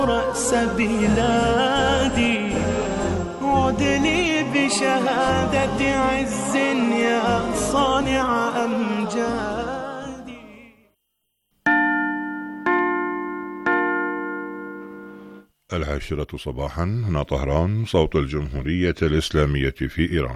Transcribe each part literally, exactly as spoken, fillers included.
رأس بلادي عدني بشهادة عز يا صانع أمجادي. العاشرة صباحا، هنا طهران، صوت الجمهورية الإسلامية في إيران.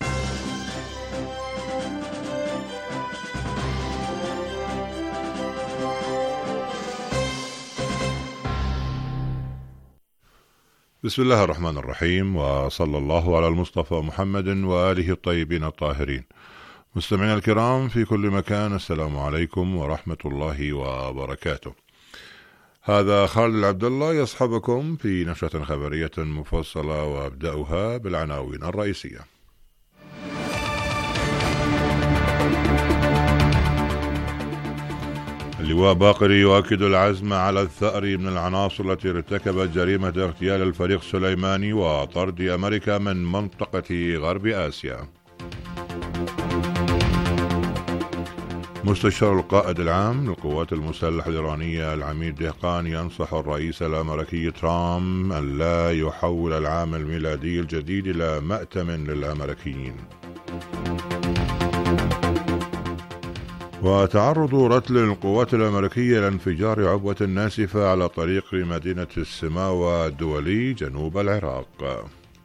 بسم الله الرحمن الرحيم، وصلى الله على المصطفى محمد وآله الطيبين الطاهرين. مستمعينا الكرام في كل مكان، السلام عليكم ورحمة الله وبركاته. هذا خالد العبد الله يصحبكم في نشرة خبرية مفصلة، وأبدأها بالعناوين الرئيسية. اللواء باقري يؤكد العزم على الثأر من العناصر التي ارتكبت جريمة اغتيال الفريق سليماني وطرد أمريكا من منطقة غرب آسيا. مستشار القائد العام للقوات المسلحة الإيرانية العميد دهقان ينصح الرئيس الأمريكي ترامب أن لا يحول العام الميلادي الجديد إلى مأتم للأمريكيين. وتعرض رتل القوات الأمريكية لانفجار عبوة ناسفة على طريق مدينة السماوة الدولي جنوب العراق.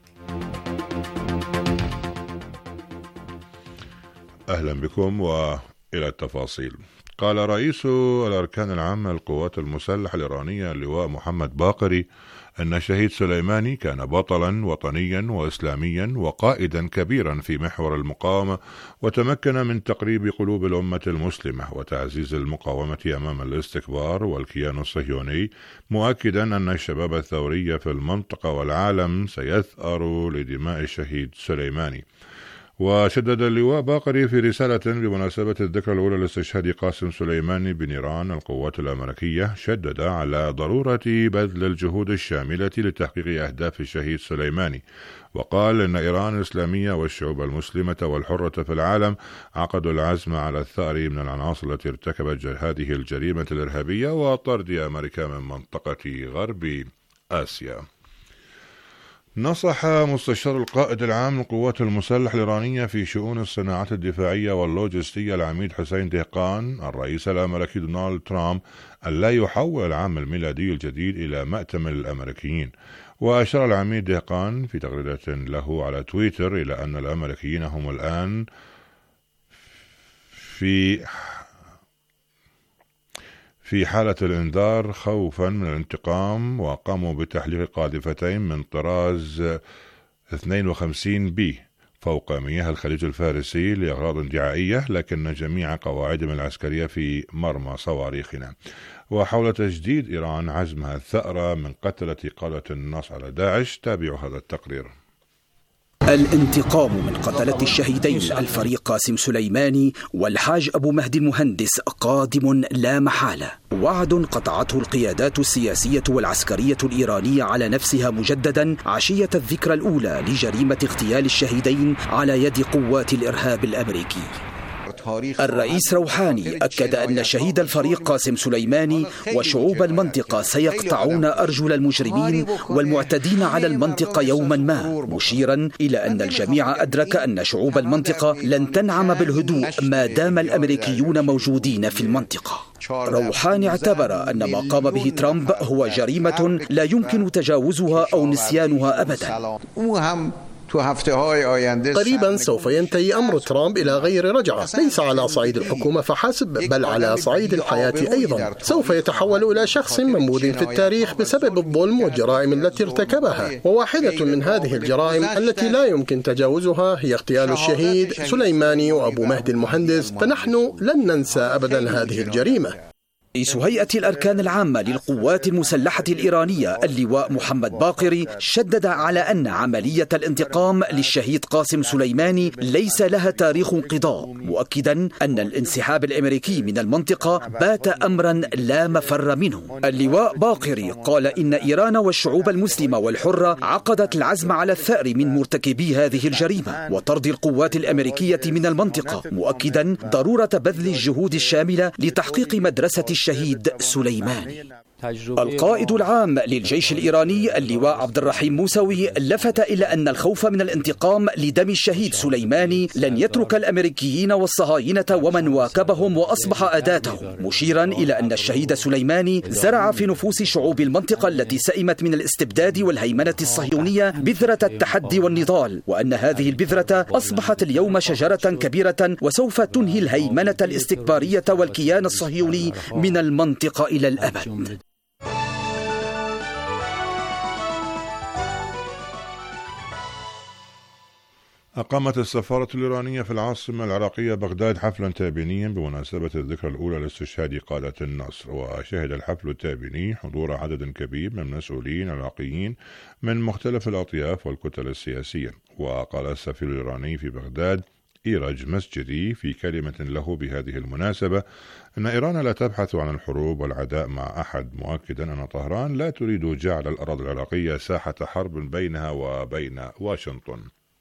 أهلا بكم وإلى التفاصيل. قال رئيس الأركان العامة للقوات المسلحة الإيرانية اللواء محمد باقري أن الشهيد سليماني كان بطلا وطنيا وإسلاميا وقائدا كبيرا في محور المقاومة، وتمكن من تقريب قلوب الأمة المسلمة وتعزيز المقاومة أمام الاستكبار والكيان الصهيوني، مؤكدا أن الشباب الثوري في المنطقة والعالم سيثأر لدماء الشهيد سليماني. وشدد اللواء باقري في رسالة بمناسبة الذكرى الأولى لاستشهاد قاسم سليماني بنيران القوات الأمريكية، شدد على ضرورة بذل الجهود الشاملة لتحقيق أهداف الشهيد سليماني، وقال إن إيران الإسلامية والشعوب المسلمة والحرة في العالم عقدوا العزم على الثأر من العناصر التي ارتكبت هذه الجريمة الإرهابية وطرد أمريكا من منطقة غرب آسيا. نصح مستشار القائد العام للقوات المسلحة الإيرانية في شؤون الصناعات الدفاعية واللوجستية العميد حسين دهقان الرئيس الأمريكي دونالد ترامب أن لا يحول العام الميلادي الجديد إلى مأتم للأمريكيين. وأشار العميد دهقان في تغريدة له على تويتر إلى أن الأمريكيين هم الآن في في حالة الإنذار خوفا من الانتقام، وقاموا بتحليق قاذفتين من طراز اثنين وخمسين بي فوق مياه الخليج الفارسي لأغراض دعائية، لكن جميع قواعدهم العسكرية في مرمى صواريخنا. وحول تجديد إيران عزمها الثأر من قتلة قادة النصر على داعش. تابعوا هذا التقرير. الانتقام من قتلة الشهيدين الفريق قاسم سليماني والحاج أبو مهدي المهندس قادم لا محالة، وعد قطعته القيادات السياسية والعسكرية الإيرانية على نفسها مجددا عشية الذكرى الأولى لجريمة اغتيال الشهيدين على يد قوات الإرهاب الأمريكي. الرئيس روحاني أكد أن شهيد الفريق قاسم سليماني وشعوب المنطقة سيقطعون أرجل المجرمين والمعتدين على المنطقة يوما ما، مشيرا إلى أن الجميع أدرك أن شعوب المنطقة لن تنعم بالهدوء ما دام الأمريكيون موجودين في المنطقة. روحاني اعتبر أن ما قام به ترامب هو جريمة لا يمكن تجاوزها أو نسيانها أبدا. قريبا سوف ينتهي أمر ترامب إلى غير رجعة، ليس على صعيد الحكومة فحسب بل على صعيد الحياة أيضا. سوف يتحول إلى شخص منبوذ في التاريخ بسبب الظلم والجرائم التي ارتكبها، وواحدة من هذه الجرائم التي لا يمكن تجاوزها هي اغتيال الشهيد سليماني وأبو مهدي المهندس، فنحن لن ننسى أبدا هذه الجريمة. رئيس هيئة الأركان العامة للقوات المسلحة الإيرانية اللواء محمد باقري شدد على أن عملية الانتقام للشهيد قاسم سليماني ليس لها تاريخ انقضاء، مؤكدا أن الانسحاب الأمريكي من المنطقة بات أمرا لا مفر منه. اللواء باقري قال إن إيران والشعوب المسلمة والحرة عقدت العزم على الثأر من مرتكبي هذه الجريمة وطرد القوات الأمريكية من المنطقة، مؤكدا ضرورة بذل الجهود الشاملة لتحقيق مدرسة الشهيد سليماني. القائد العام للجيش الإيراني اللواء عبد الرحيم موسوي لفت إلى أن الخوف من الانتقام لدم الشهيد سليماني لن يترك الأمريكيين والصهاينة ومن واكبهم وأصبح أداتهم، مشيرا إلى أن الشهيد سليماني زرع في نفوس شعوب المنطقة التي سئمت من الاستبداد والهيمنة الصهيونية بذرة التحدي والنضال، وأن هذه البذرة أصبحت اليوم شجرة كبيرة وسوف تنهي الهيمنة الاستكبارية والكيان الصهيوني من المنطقة إلى الأبد. أقامت السفارة الإيرانية في العاصمة العراقية بغداد حفلا تابينيا بمناسبة الذكرى الأولى لاستشهاد قادة النصر، وشهد الحفل التابيني حضور عدد كبير من مسؤولين عراقيين من مختلف الأطياف والكتل السياسية. وقال السفير الإيراني في بغداد إيرج مسجدي في كلمة له بهذه المناسبة أن إيران لا تبحث عن الحروب والعداء مع أحد، مؤكدا أن طهران لا تريد جعل الأراضي العراقية ساحة حرب بينها وبين واشنطن.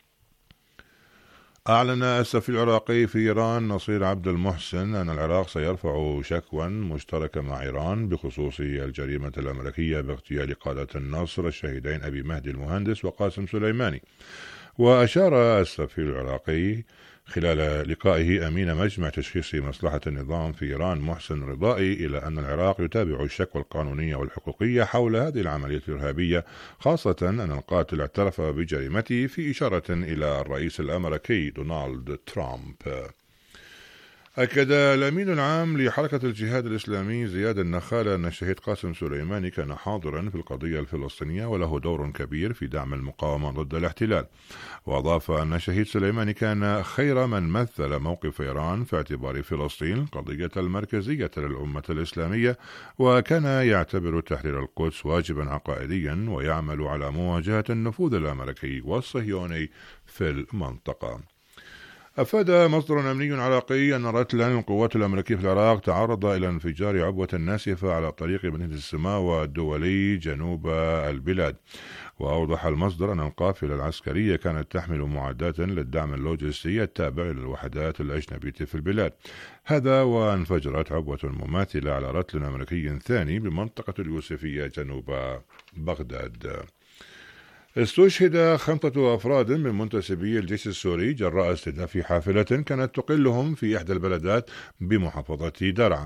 أعلن السفير العراقي في إيران نصير عبد المحسن أن العراق سيرفع شكوى مشتركة مع إيران بخصوص الجريمة الأمريكية باغتيال قادة النصر الشهيدين أبي مهدي المهندس وقاسم سليماني. وأشار السفير العراقي خلال لقائه أمين مجمع تشخيص مصلحة النظام في إيران محسن رضائي إلى أن العراق يتابع الشكوى القانونية والحقوقية حول هذه العملية الإرهابية، خاصة أن القاتل اعترف بجريمته، في إشارة إلى الرئيس الأمريكي دونالد ترامب. أكد الأمين العام لحركة الجهاد الإسلامي زياد النخالة أن الشهيد قاسم سليماني كان حاضرا في القضية الفلسطينية وله دور كبير في دعم المقاومة ضد الاحتلال. وأضاف أن الشهيد سليماني كان خير من مثل موقف إيران في اعتبار فلسطين قضية المركزية للأمة الإسلامية، وكان يعتبر تحرير القدس واجبا عقائديا ويعمل على مواجهة النفوذ الأمريكي والصهيوني في المنطقة. أفاد مصدر أمني عراقي أن رتلا القوات الأمريكية في العراق تعرض إلى انفجار عبوة ناسفة على طريق مدينة السماوة الدولي جنوب البلاد. وأوضح المصدر أن القافلة العسكرية كانت تحمل معدات للدعم اللوجستي التابع للوحدات الأجنبية في البلاد، هذا وانفجرت عبوة مماثلة على رتل أمريكي ثاني بمنطقة اليوسفية جنوب بغداد. استشهد خمسة أفراد من منتسبي الجيش السوري جراء استهداف حافلة كانت تقلهم في إحدى البلدات بمحافظة درعا.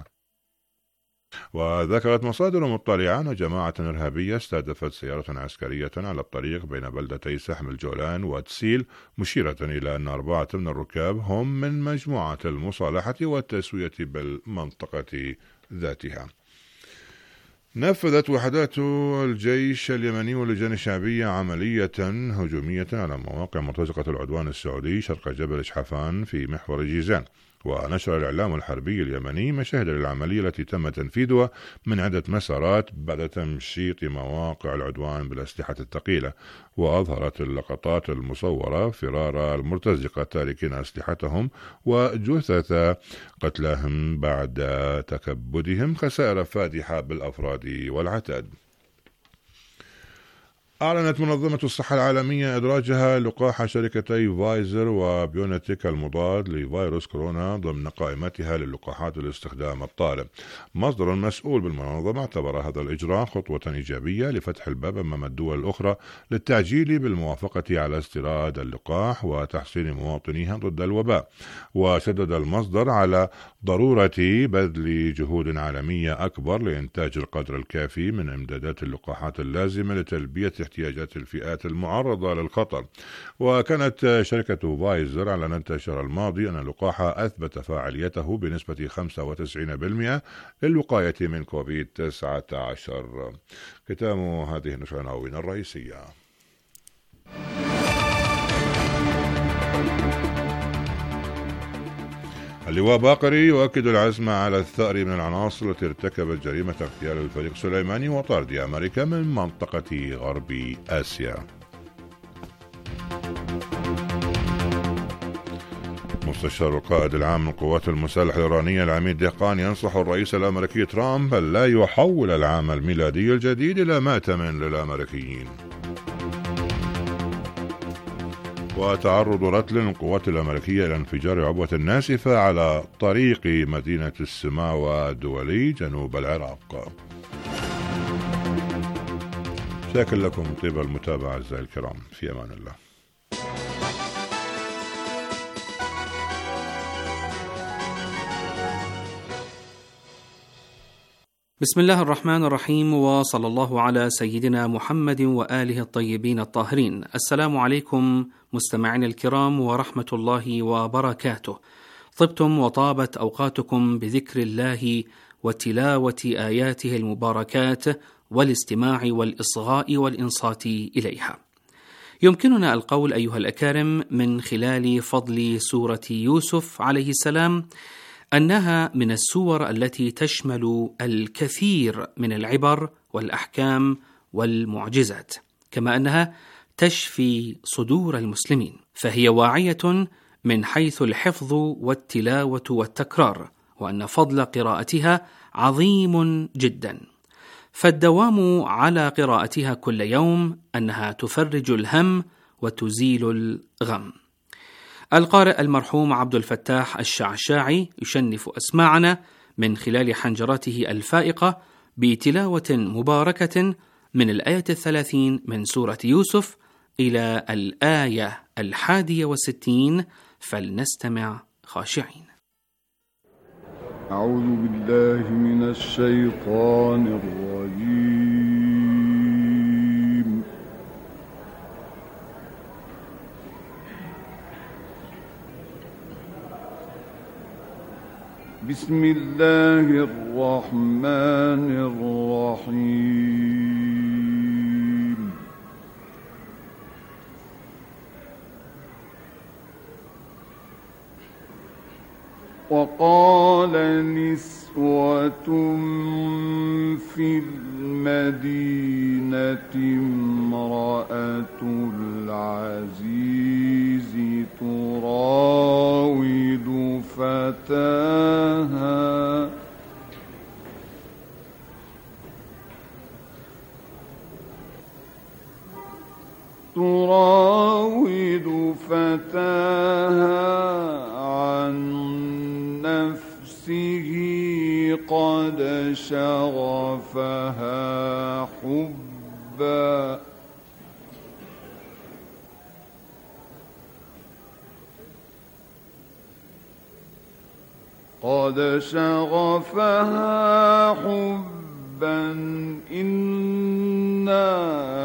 وذكرت مصادر مطلعة أن جماعة إرهابية استهدفت سيارة عسكرية على الطريق بين بلدتي سحم الجولان وتسيل، مشيرة إلى أن أربعة من الركاب هم من مجموعة المصالحة والتسوية بالمنطقة ذاتها. نفذت وحدات الجيش اليمني واللجان الشعبية عملية هجومية على مواقع مرتزقة العدوان السعودي شرق جبل شحفان في محور جيزان. ونشر الإعلام الحربي اليمني مشاهد للعملية التي تم تنفيذها من عدة مسارات بعد تمشيط مواقع العدوان بالأسلحة الثقيلة. وأظهرت اللقطات المصورة فرار المرتزقة تاركين أسلحتهم وجثث قتلاهم بعد تكبدهم، خسائر فادحة بالأفراد والعتاد. أعلنت منظمة الصحة العالمية إدراجها لقاح شركتي فايزر وبيونتيك المضاد لفيروس كورونا ضمن قائمتها للقاحات الاستخدام الطارئ. مصدر مسؤول بالمنظمة اعتبر هذا الإجراء خطوة إيجابية لفتح الباب أمام الدول الأخرى للتعجيل بالموافقة على استيراد اللقاح وتحصين مواطنيها ضد الوباء. وشدد المصدر على ضرورة بذل جهود عالمية أكبر لإنتاج القدر الكافي من إمدادات اللقاحات اللازمة لتلبية احتياجات الفئات المعرضة للخطر. وكانت شركة فايزر أعلنت الشهر الماضي أن اللقاح أثبت فاعليته بنسبة خمسة وتسعين بالمئة للوقاية من كوفيد تسعة عشر. ختام هذه النشرة العناوين الرئيسية. اللواء باقري يؤكد العزم على الثأر من العناصر التي ارتكبت جريمة اغتيال الفريق سليماني وطرد أمريكا من منطقة غرب آسيا. مستشار القائد العام للقوات المسلحة الإيرانية العميد دهقان ينصح الرئيس الأمريكي ترامب أن لا يحول العام الميلادي الجديد إلى مأتم للأمريكيين. وتعرض رتل القوات الأمريكية إلى انفجار عبوة ناسفة على طريق مدينة السماوة الدولي جنوب العراق. لكن لكم طيب المتابعة أعزائي الكرام، في أمان الله. بسم الله الرحمن الرحيم، وصلى الله على سيدنا محمد وآله الطيبين الطاهرين. السلام عليكم مستمعين الكرام ورحمة الله وبركاته. طبتم وطابت أوقاتكم بذكر الله وتلاوة آياته المباركات والاستماع والإصغاء والإنصات إليها. يمكننا القول أيها الأكارم من خلال فضل سورة يوسف عليه السلام أنها من السور التي تشمل الكثير من العبر والأحكام والمعجزات، كما أنها تشفي صدور المسلمين، فهي واعية من حيث الحفظ والتلاوة والتكرار، وأن فضل قراءتها عظيم جدا، فالدوام على قراءتها كل يوم أنها تفرج الهم وتزيل الغم. القارئ المرحوم عبد الفتاح الشعشاعي يشنف أسماعنا من خلال حنجرته الفائقة بتلاوة مباركة من الآية الثلاثين من سورة يوسف إلى الآية الحادية والستين، فلنستمع خاشعين. أعوذ بالله من الشيطان الرجيم. بسم الله الرحمن الرحيم. وقال نسوة في المدينة امرأة العزيز تراود فتاها تراود فتاها عن نفسه قد شغفها حبا قد شغفها حبا إنا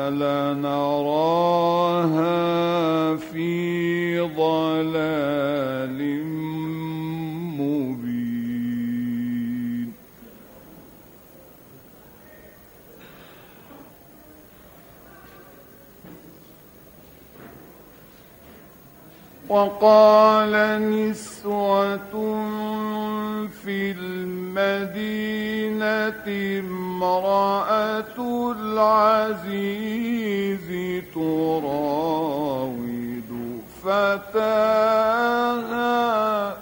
لنراها في ضلال مبين. وقال نسوة في المدينة امرأة العزيز تراود فتاها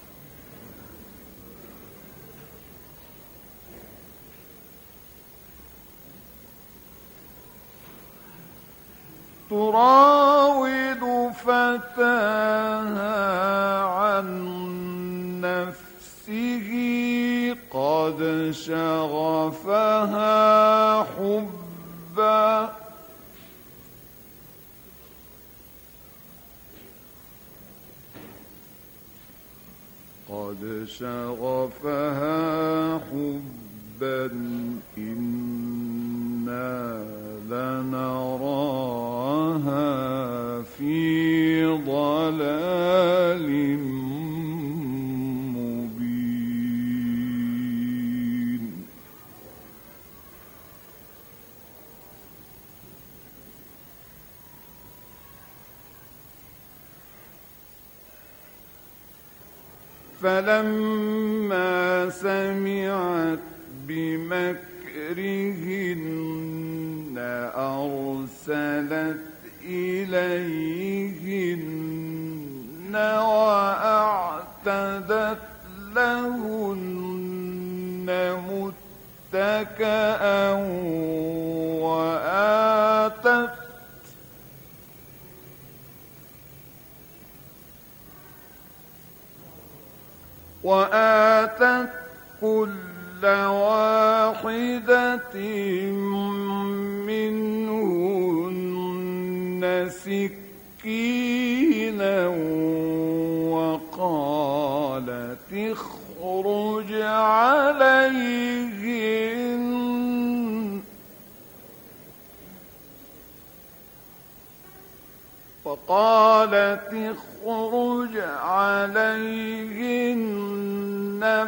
تراود فتاها عن نفسه قد شغفها حبا قد شغفها حبا إنا لنراها في ضلال مبين. فلما سمعت بمكرهن أرسلت إليهن وأعتدت لهن متكئا وآتت وآتت كل واحدة منهن سكينا وقالت اخرج عليهن وقالت اخرج عليهن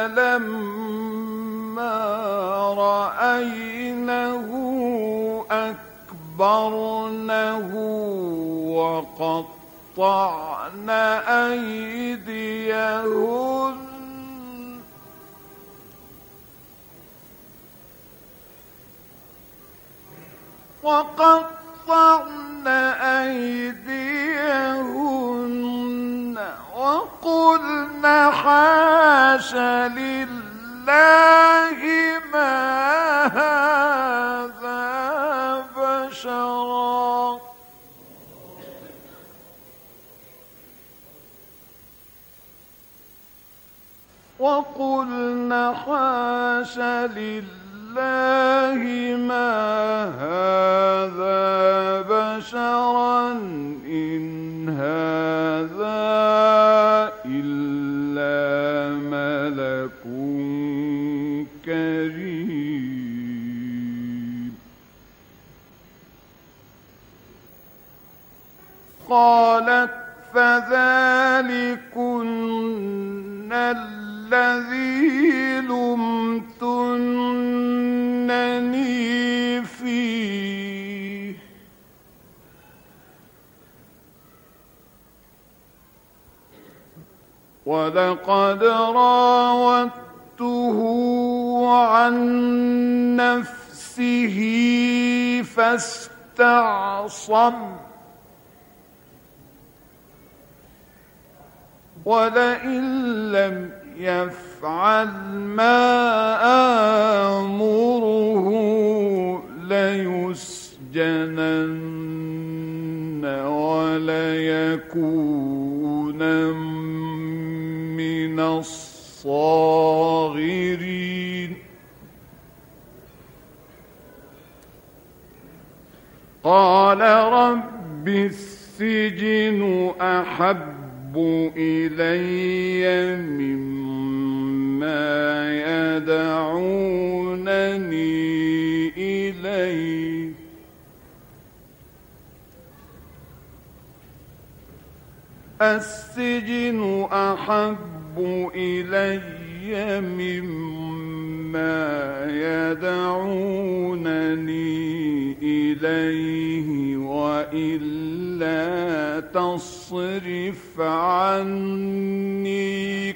فلما رأينه أكبرنه وقطعن أيديهن وقطعن أيديهن وقلن حاش لله ما هذا بشرا وقلن حاش لله ما هذا بشرا إن هذا إلا ملك كريم قالت فذلكن الذي لمتنني فيه ولقد راودته عن نفسه فاستعصم ولئن لم يفعل ما آمره ليسجنن وليكون من الصاغرين قال رب السجن أحب إلي مما يدعونني إليه السجن أحب إلي مما يدعونني إليه وإلا تصرف عني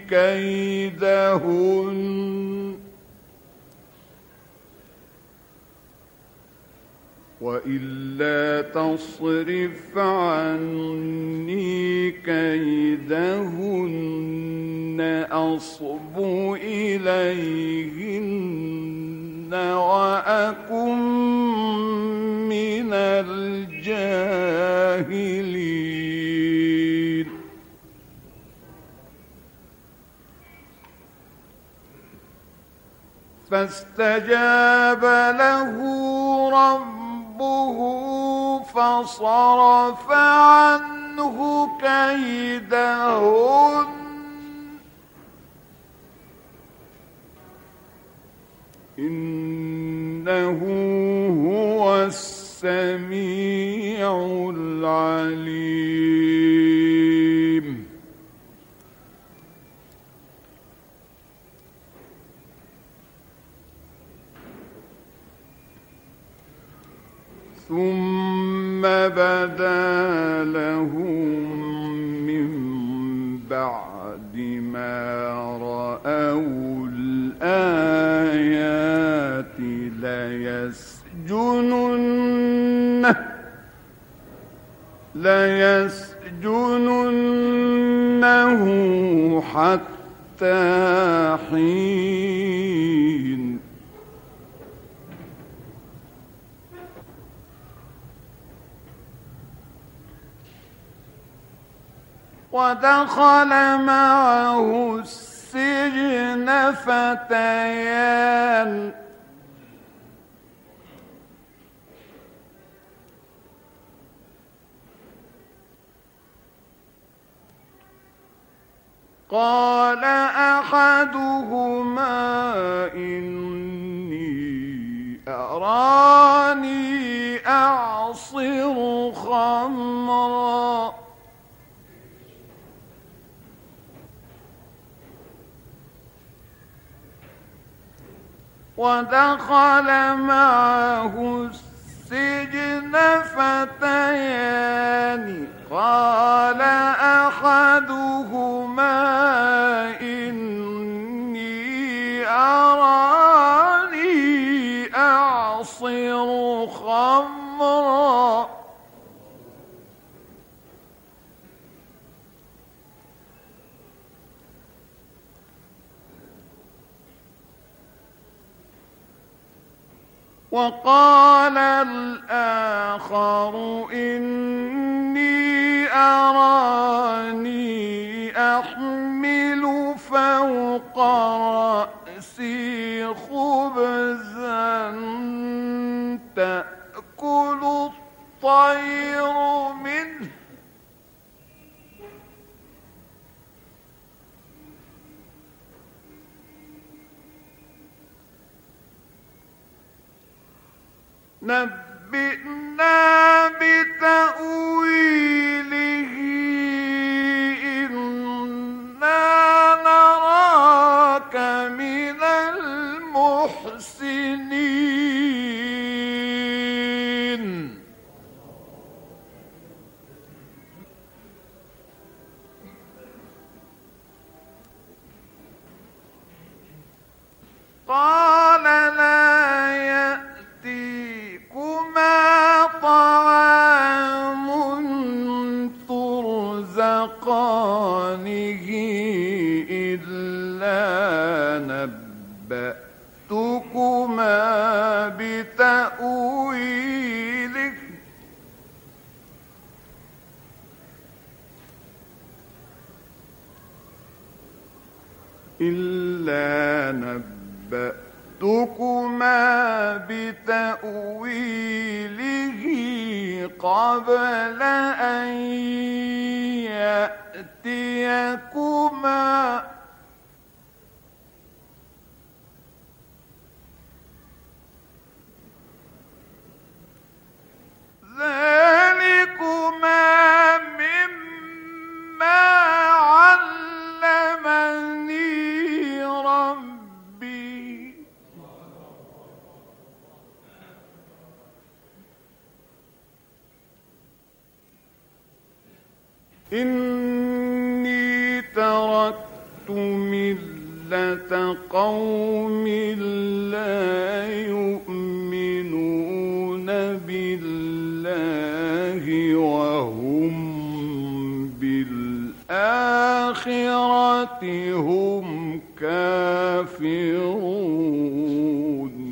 كيدهن وإلا تصرف عني كيدهن أصب إليهن وأكن من الجاهلين فاستجاب له ربه فصرف عنه كيدهن إنه هو السميع العليم ثم بدا لهم من بعد ما رأوا الآيات ليسجننه ليسجننه حتى حين ودخل معه السجن فتيان قال أحدهما إني أراني أعصر خمرا ودخل معه السجن فتيان قال أحدهما إني أراني أعصر خمرا وقال الآخر إني أراني أحمل فوق رأسي خبزا تأكل الطير منه نبئنا بتأويله إنا نراك من المحسنين قال لا يأتيكما طعام ترزقانه إلا نبأتكما بتأويله إلا نبأتكما بتأويله قبل أن يأتيكما ذلكما مما علمني ربي إني تركت ملة قوم لا يؤمنون بالله وهم بالآخرة هم كافرون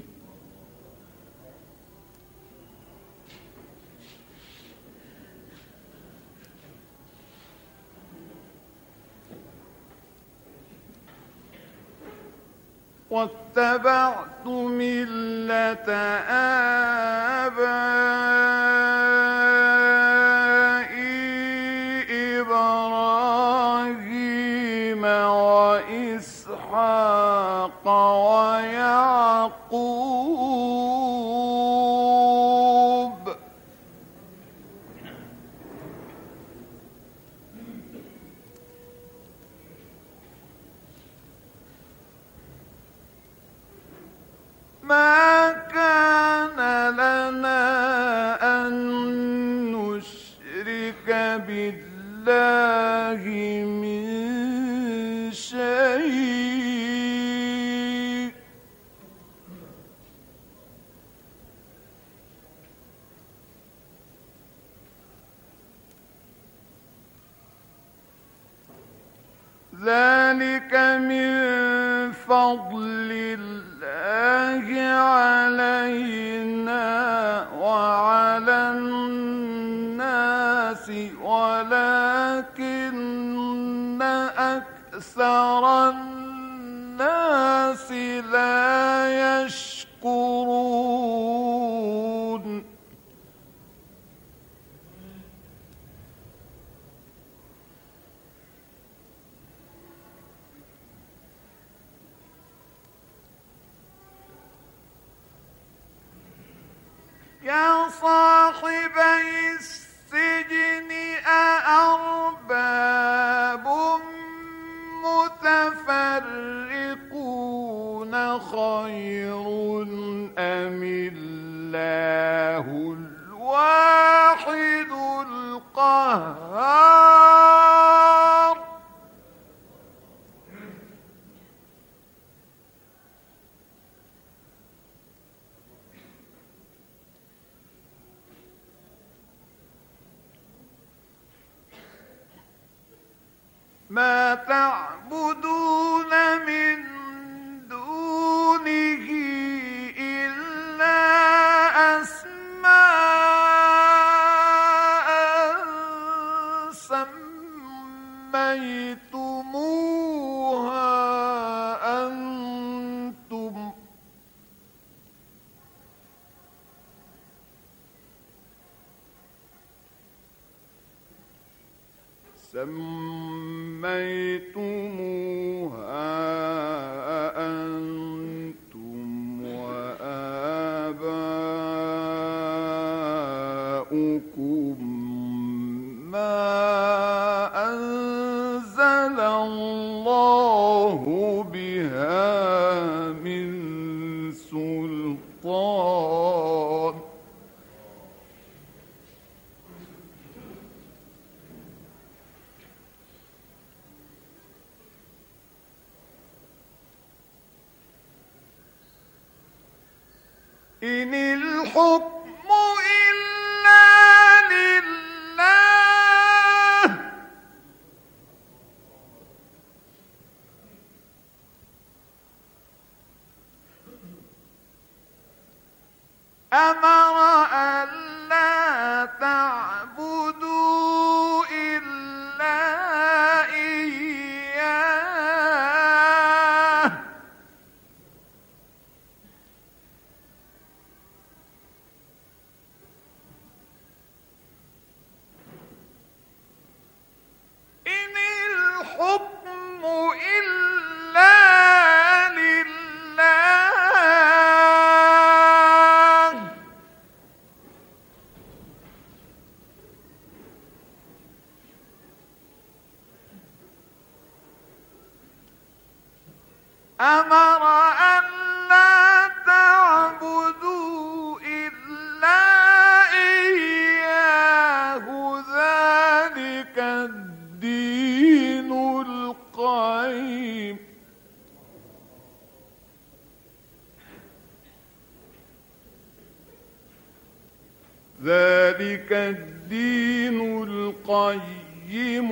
واتبعت ملة آبائي إبراهيم وإسحاق ويعقوب ما كان لنا أن نشرك بالله من شيء ذلك من فضل الله علينا وعلى الناس ولكن أكثر الناس لا يشكرون يا صاحبي السجن أأرباب متفرقون خير أم الله الواحد القهار ما تعبدون من دونه إلا أسماء سميتموها أنتم سميتموها أنتم وآباؤكم ما أنزل الله بها من سلطان إن الحكم إلا لله أمر ألا تعبدوا إلا إياه إن الحكم إلا لله أمر ألا تعبدوا إلا إياه ذلك الدين القيم ذلك الدين القيم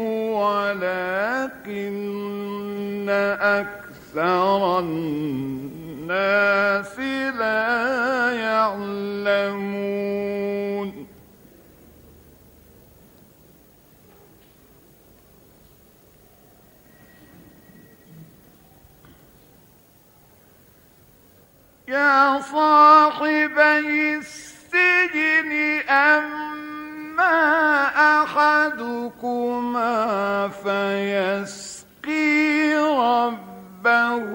ولكن أكثر الناس لا يعلمون يا صاحبي السجن أما أحدكما فيسقي ربه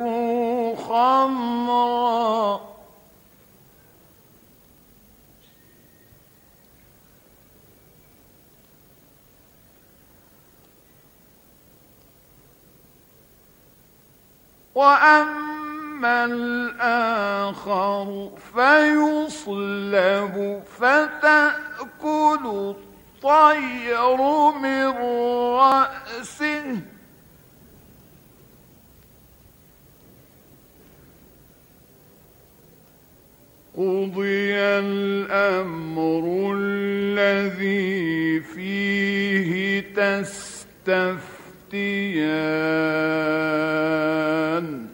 خمرا وأما الآخر فيصلب فتأكل الطير من رأسه قضي الأمر الذي فيه تستفتيان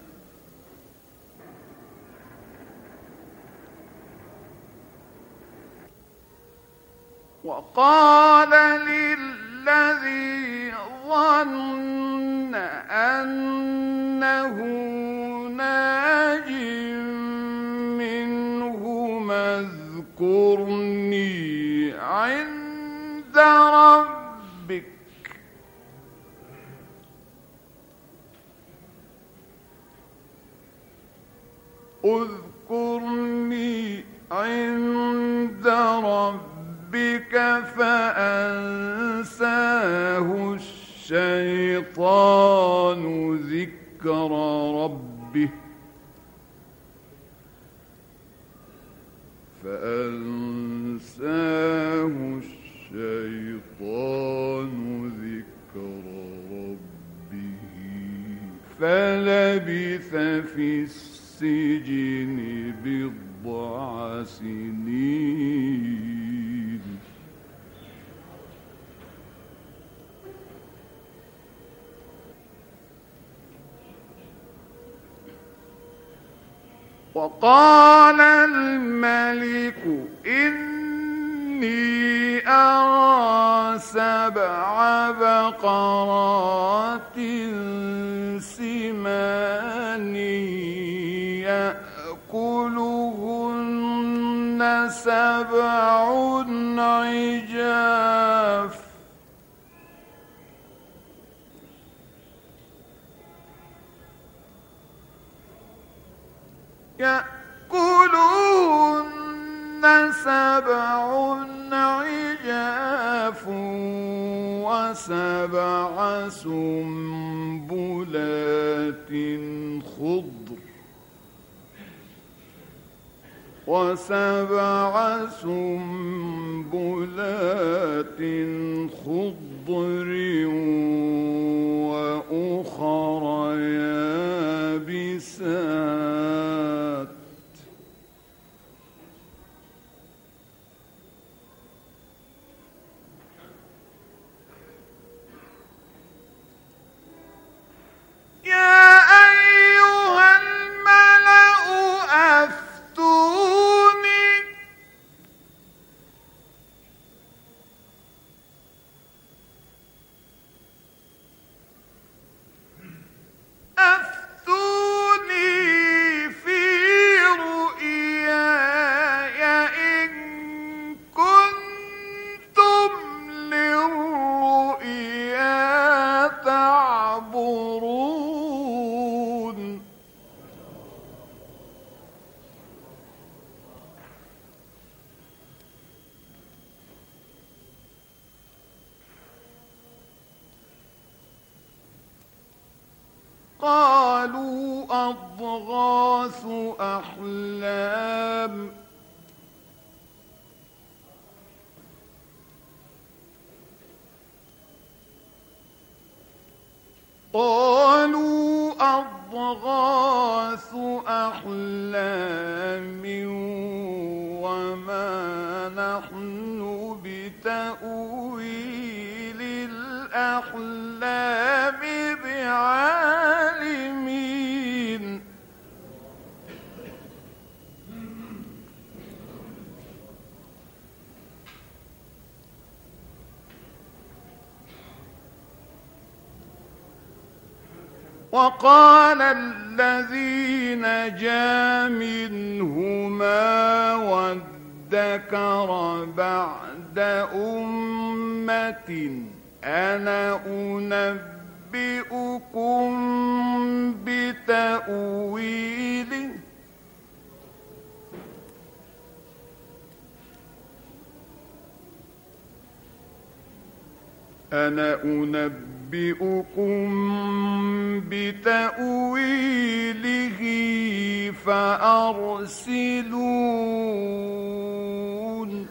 وقال للذي ظن أنه ناج منهما اذكرني عند ربك اذكرني عند ربك فأنساه الشيطان ذكر ربه فأنساه الشيطان ذكر ربه فلبث في السجن بضع سنين وقال الملك إني أرى سبع بقرات سمان يأكلهن سبع عجاف يأكلهن سبع عجاف وسبع سنبلات خضر وسبع سنبلات خضر وأخر يابسات يا أيها الملأ أفتوني أفتوني في رؤياي إن كنتم للرؤيا تعبرون قالوا أضغاث أحلام قالوا أضغاث أحلام وما نحن بتأويل الأحلام بعالمين وقال الذي نجا منهما وادكر بعد أمة أنا أنبئكم بتأويله أنا أنبئكم بتأويله فأرسلون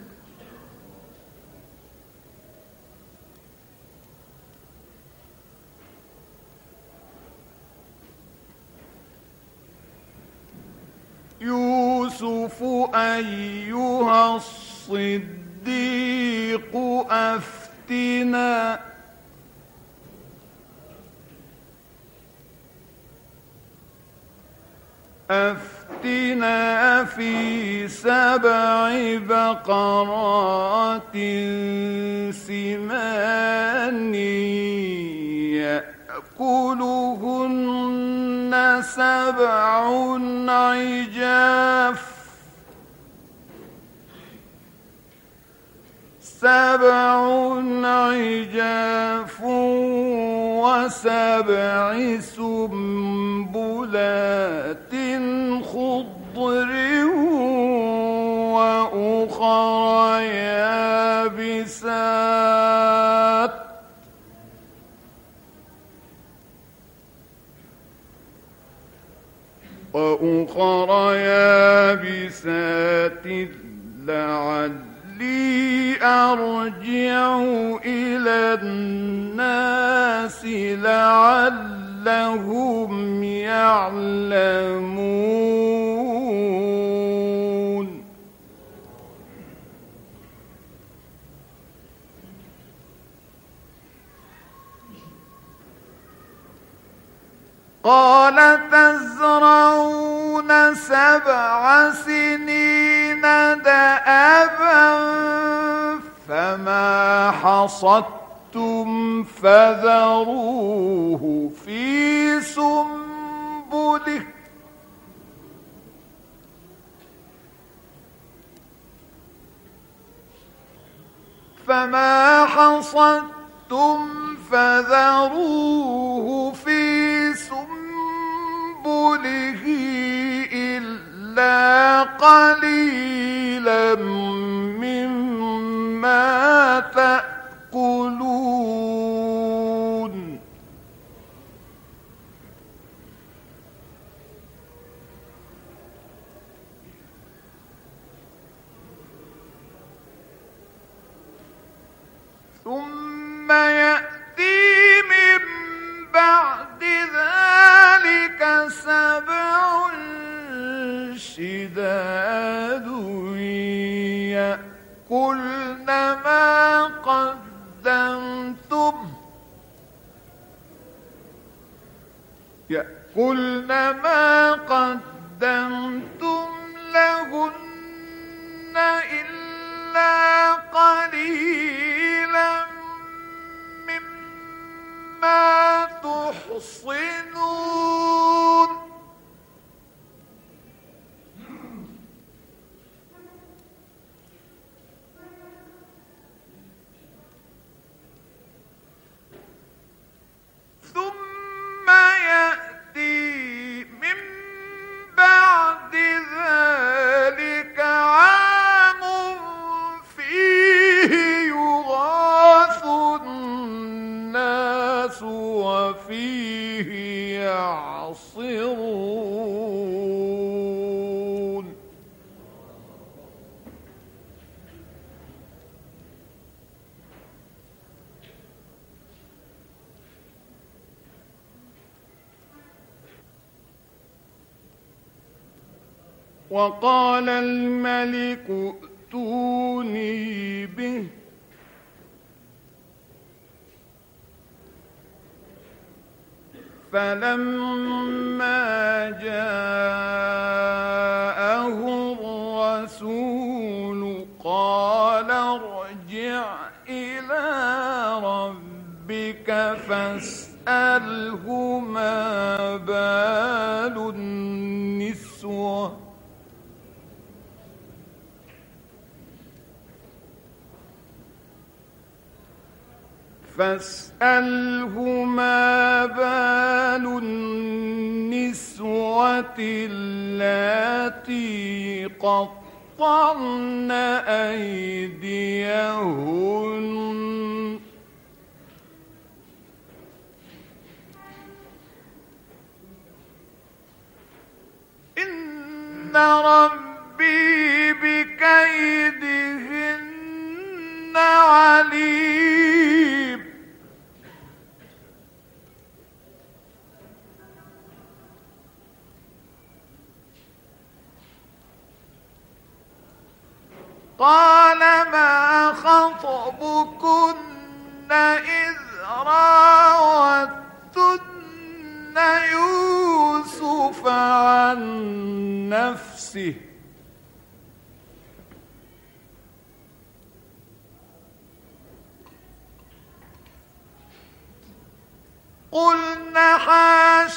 يوسف أيها الصديق أفتنا أفتنا في سبع بقرات سمان يأكلهن سبع عجاف سبع عجاف وسبع سنبلات خضر وأخر يابسات وأخر يابسات لعلي أرجع إلى الناس لعلهم يعلمون. قال تزرعون سبع سنين دأبا فما حصدتم فذروه في سنبله فما حصدتم فذروه في سنبله إلا قليلا مما تأكلون. ثم يأتي من بعد ذلك سبع شداد يأكلن ما قدمتم يأكلن ما قدمتم لهن إلا قليلا مما تحصنون. ثم يأتي من بعد ذلك عام فيه يغاث الناس وفيه يعصرون. وقال الملك ائتوني به فلما جاءه الرسول قال ارجع إلى ربك فاسأله ما بال النسوة فاسأله ما بال النسوة اللاتي قطعن أيديهن إن ربي بكيدهن عليم. قال ما خطبكن إذ راوتن يوسف عن نفسه قلنا حاش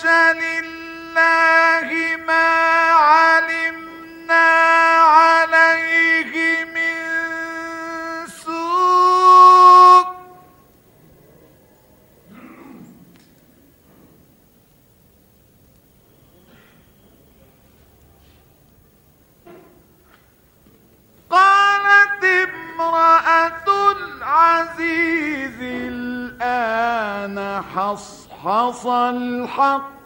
لله ما علمنا عليه من سوء قالت امرأة حصحص الحق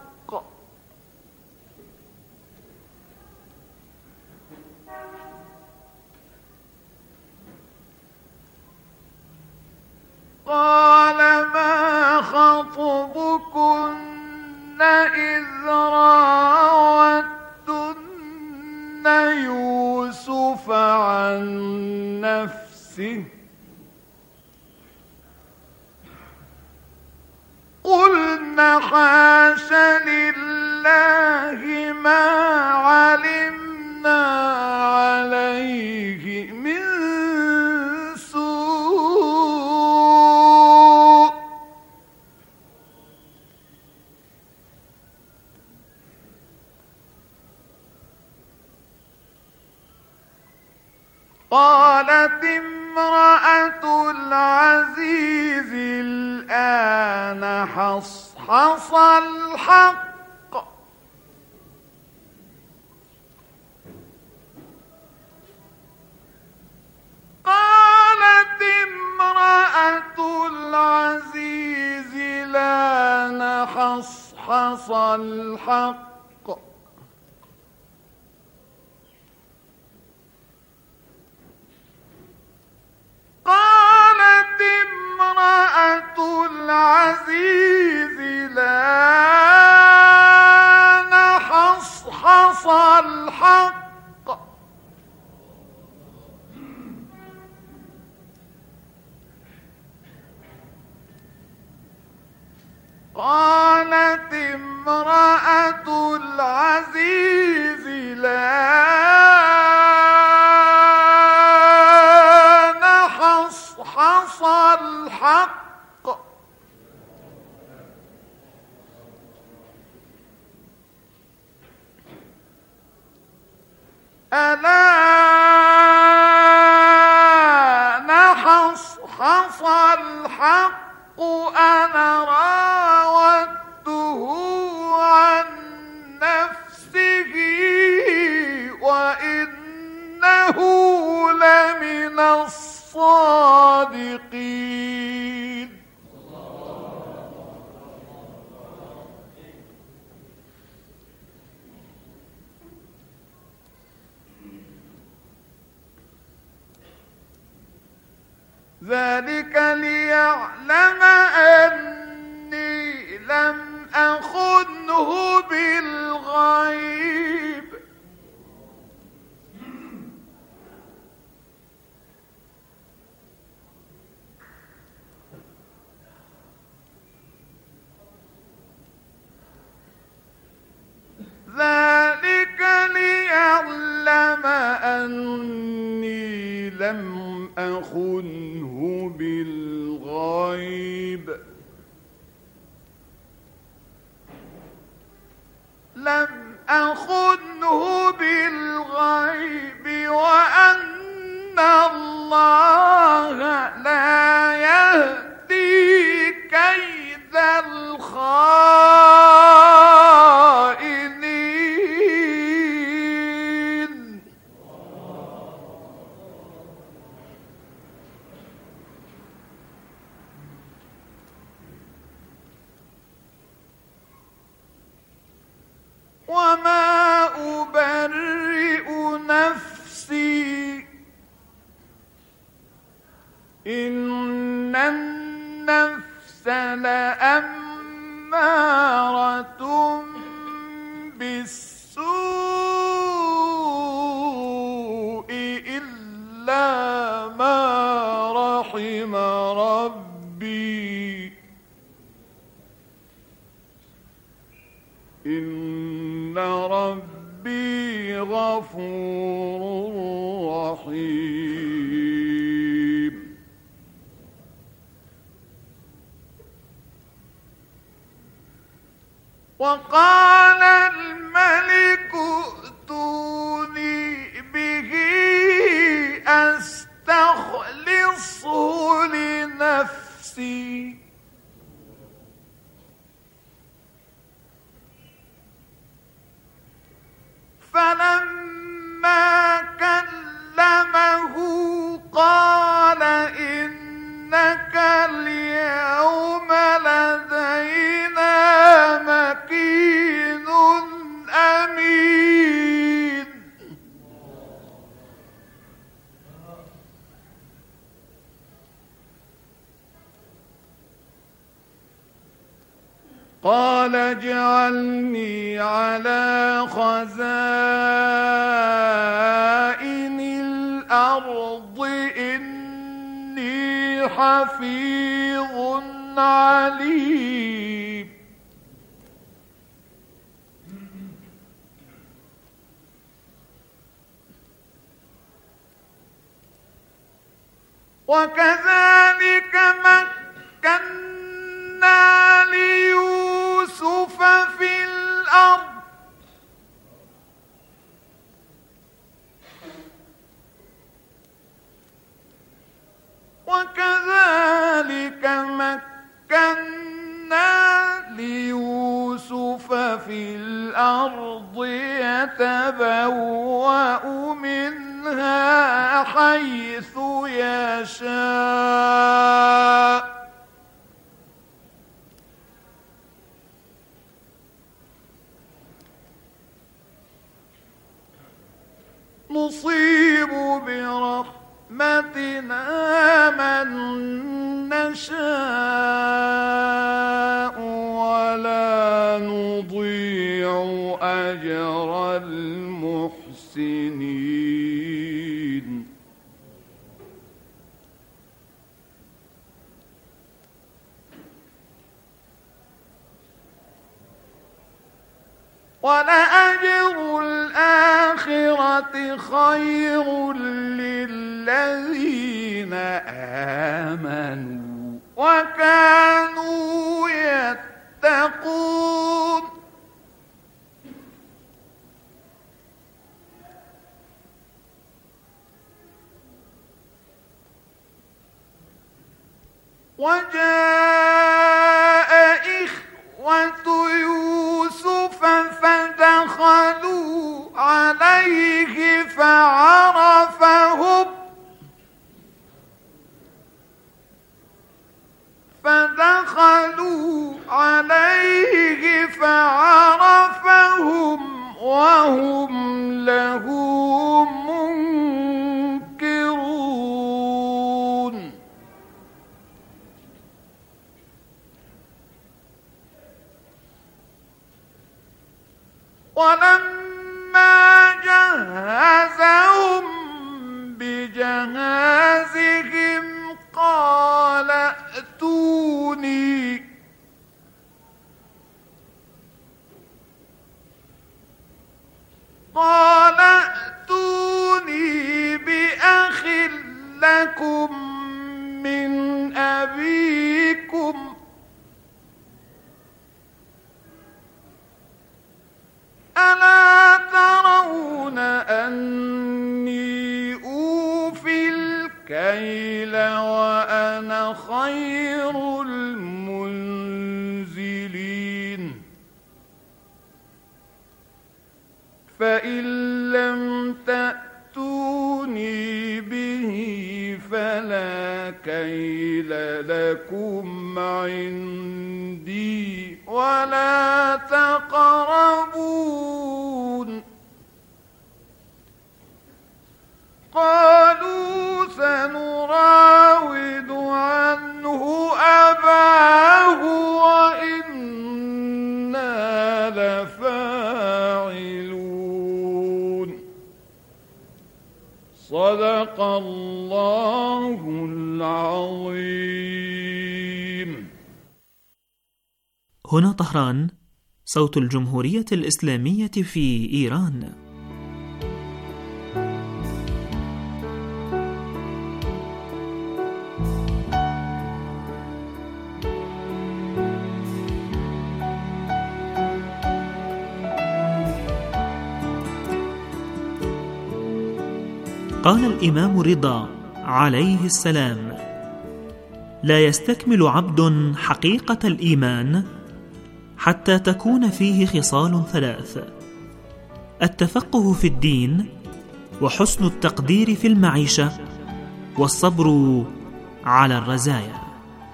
قال ما خطبكن إذ راوتن يوسف عن نفسه قلنا حاش لله ما علمنا عليه من سوء قالت امرأة العزيز الآن حصحص الحق قالت امرأة العزيز الآن حصحص الحق قالت امرأة العزيز الآن حصحص الحق قالت امرأة العزيز الآن حصحص الحق الآن حصحص الحق أنا راودته عن نفسه وإنه لمن الصادقين ذلك ليعلم أني لم أخنه بالغيب ذلك ليعلم أني لم أخنه بالغيب لم أخنه بالغيب وأن الله لا يهدي كيد الخائنين وما أبرئ نفسي إن النفس لأمارة بالسوء إلا ما رحم ربي إن ربي غفور رحيم وقال الملك ائتوني به أستخلصه لنفسي فلما كلمه قال إنك اليوم لدينا قال اجعلني على خزائن الأرض إني حفيظ عليم. وكذلك مكنا ليوسف في الأرض وكذلك مكنا ليوسف في الأرض يتبوأ منها حيث يشاء نصيب برحمتنا من نشاء ولا نضيع أجر المحسنين. ولأجر الآخرة خير للذين آمنوا وكانوا يتقون. وجاء إخوة يوسف فدخلوا عليه فعرفهم فدخلوا عليه فعرفهم وهم له منكرون. ولما جهزهم بجهازهم قال ائتوني قال ائتوني بأخ لكم من أبيكم ألا ترون أني أوفي الكيل وأنا خير المنزلين. فإن لم تأتوني به فلا كيل لكم عندي ولا تقربون. قالوا سنراود عنه أباه وإنا لفاعلون. صدق الله العظيم. هنا طهران، صوت الجمهورية الإسلامية في إيران. قال الإمام رضا عليه السلام: لا يستكمل عبد حقيقة الإيمان حتى تكون فيه خصال ثلاث: التفقه في الدين، وحسن التقدير في المعيشة، والصبر على الرزايا.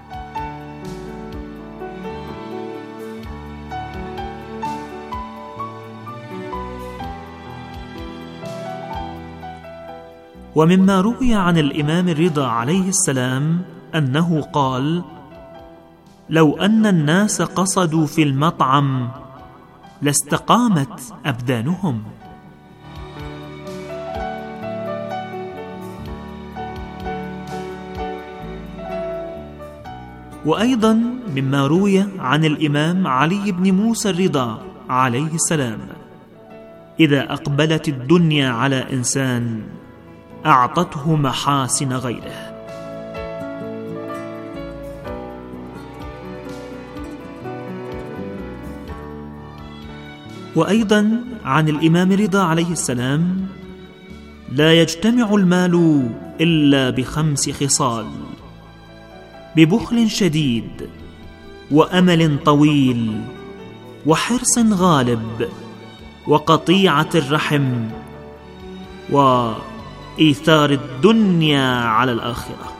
ومما روي عن الإمام الرضا عليه السلام أنه قال: لو أن الناس قصدوا في المطعم لاستقامت أبدانهم. وأيضا مما روي عن الإمام علي بن موسى الرضا عليه السلام: إذا أقبلت الدنيا على إنسان أعطته محاسن غيره. وأيضا عن الإمام رضا عليه السلام: لا يجتمع المال إلا بخمس خصال: ببخل شديد، وأمل طويل، وحرص غالب، وقطيعة الرحم، وإيثار الدنيا على الآخرة.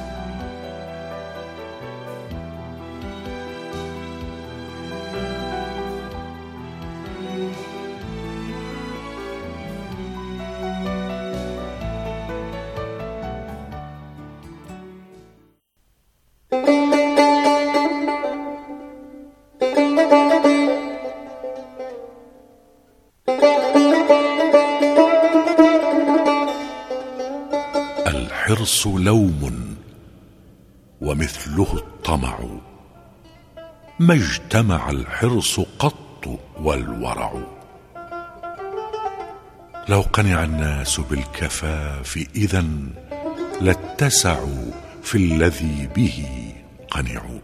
الحرص لوم ومثله الطمع، ما اجتمع الحرص قط والورع. لو قنع الناس بالكفاف إذن لاتسعوا في الذي به قنعوا.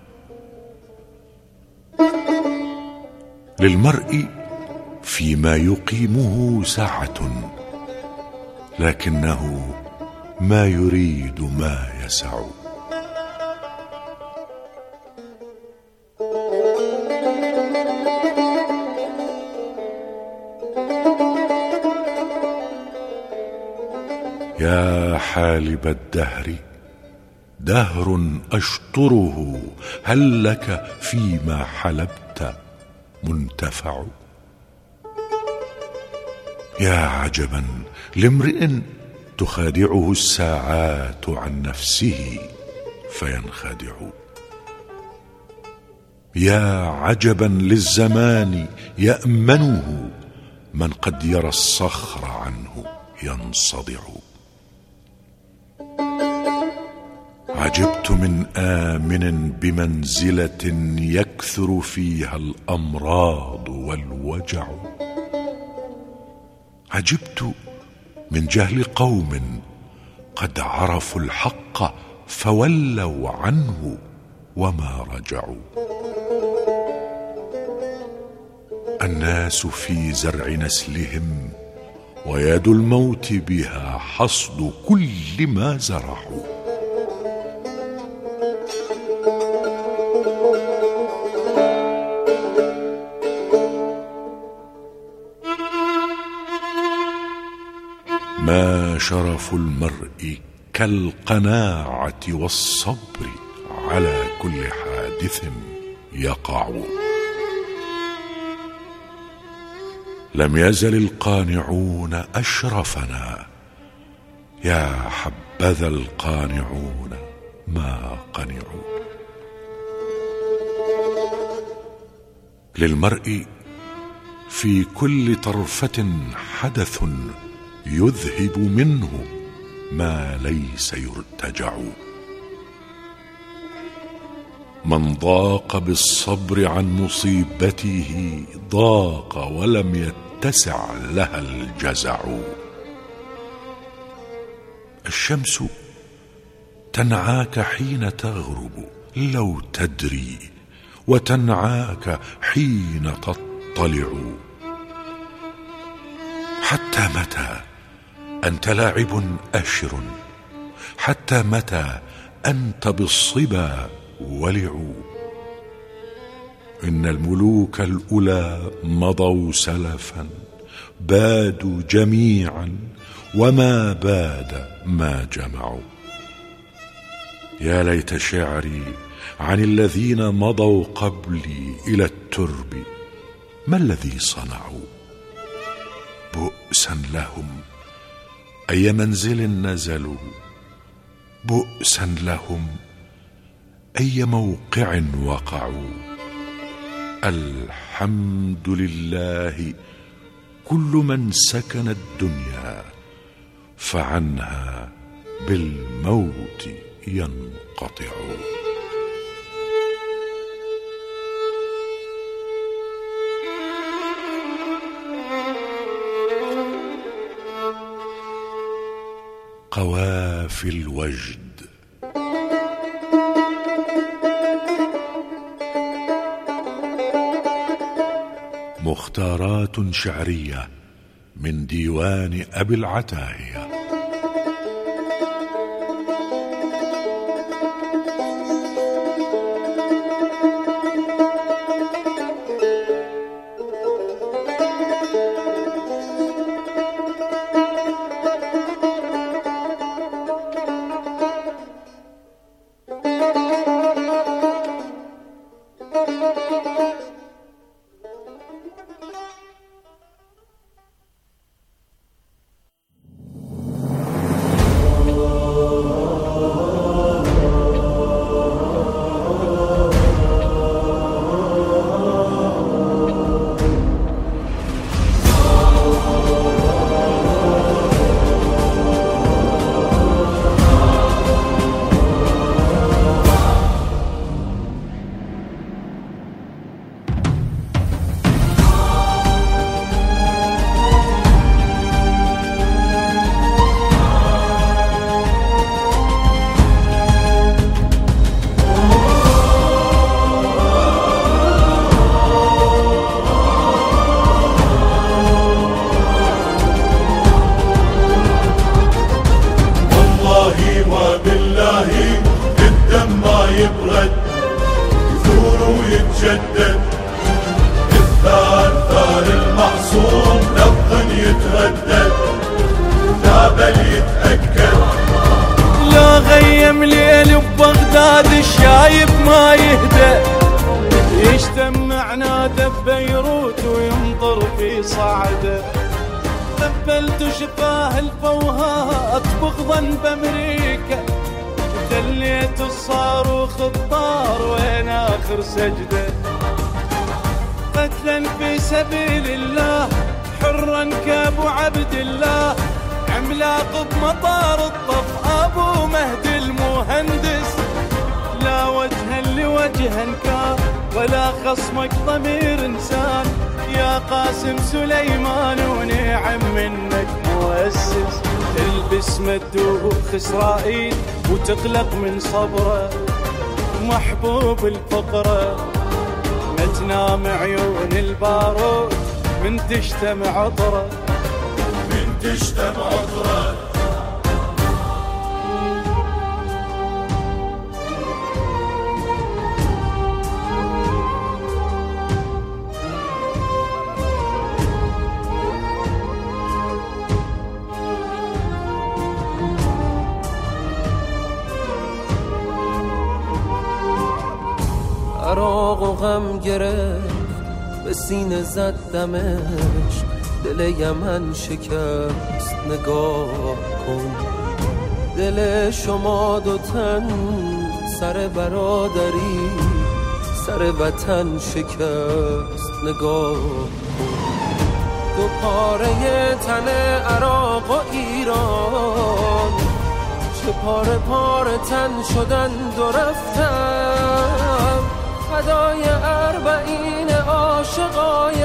للمرء فيما يقيمه سعة، لكنه ما يريد ما يسع. يا حالب الدهر، دهر أشطره، هل لك فيما حلبت منتفع؟ يا عجبا لامرئ تخادعه الساعات عن نفسه فينخدع. يا عجبا للزمان يأمنه من قد يرى الصخر عنه ينصدع. عجبت من آمن بمنزلة يكثر فيها الأمراض والوجع. عجبت من جهل قوم قد عرفوا الحق فولوا عنه وما رجعوا. الناس في زرع نسلهم، ويد الموت بها حصد كل ما زرعوا. ما شرف المرء كالقناعة والصبر على كل حادث يقع. لم يزل القانعون أشرفنا، يا حبذا القانعون ما قنعوا. للمرء في كل طرفة حدث يذهب منه ما ليس يرتجع. من ضاق بالصبر عن مصيبته ضاق ولم يتسع لها الجزع. الشمس تنعاك حين تغرب لو تدري، وتنعاك حين تطلع. حتى متى أنت لاعب أشر؟ حتى متى أنت بالصبا ولع؟ إن الملوك الأولى مضوا سلفا، بادوا جميعا وما باد ما جمعوا. يا ليت شعري عن الذين مضوا قبلي إلى الترب، ما الذي صنعوا؟ بؤسا لهم أي منزل نزلوا، بؤسا لهم أي موقع وقعوا. الحمد لله كل من سكن الدنيا، فعنها بالموت ينقطع. قوافي الوجد. مختارات شعرية من ديوان أبي العتاهية. يبرد يثور ويتجدد، الثار ثار المعصوم لفظا يتردد، لا بل يتأكد. لا غيم ليل ببغداد الشايب ما يهدى، يجتمع نادى ببيروت ويمطر في صعده. قبلت شفاه الفوهات بغضا بامريكا، دليت الصاروخ الطار وين اخر سجده. قتلا في سبيل الله حرا كابو عبد الله، عملاق بمطار الطف ابو مهدي المهندس. لا وجها لوجها كان ولا خصمك ضمير انسان، يا قاسم سليمان ونعم منك مؤسس. تلبس مدوخ اسرائيل وتقلق من صبره، محبوب الفقره ما تنام عيون البارود من تشتم عطره، من تشتم عطره. عراق و غم گرفت به سینه زد دمش، دل یمن شکست نگاه کن. دل شما دو تن سر برادری، سر وطن شکست نگاه کن. دو پاره تن عراق و ایران، چه پاره پاره تن شدن دو رفتن. فدای اربعین عاشقای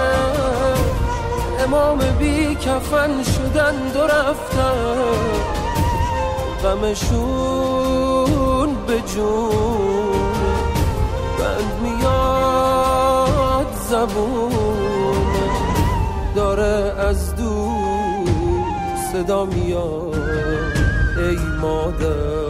امام بی کفن شدن دو رفتن. غمشون به جون بند میاد، زبون داره از دور صدا میاد. ای مادر